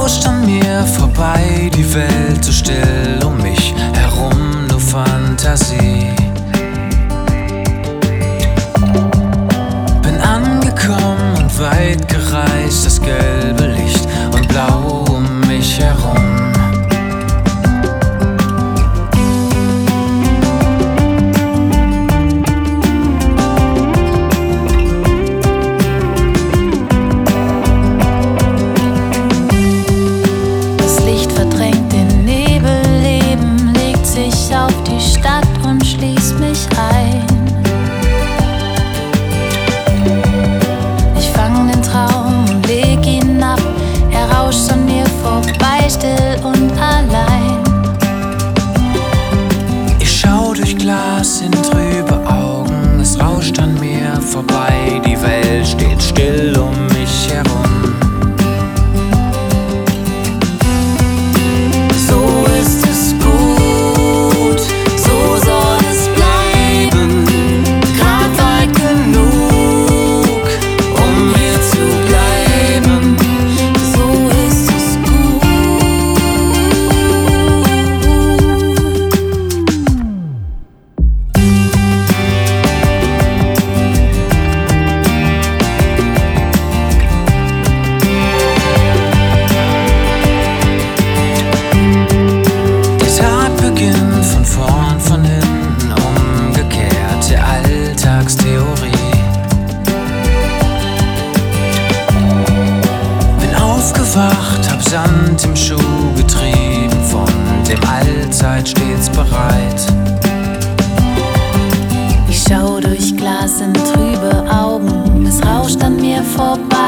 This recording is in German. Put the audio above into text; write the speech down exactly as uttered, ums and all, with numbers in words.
rauscht an mir vorbei, die Welt so still um mich herum, nur Fantasie. Bin angekommen und weit gereist, das gelbe Licht und blau um mich herum. Still und allein. Ich schau durch Glas in trübe Augen, es rauscht an mir vorbei, die Welt steht still um mich herum. So ist es gut, so soll es bleiben, grad weit genug, um hier zu bleiben. So ist es gut. Von vorn, von hinten, umgekehrte Alltagstheorie. Bin aufgewacht, hab Sand im Schuh getrieben, von dem Allzeit stets bereit. Ich schau durch Glas in trübe Augen, es rauscht an mir vorbei.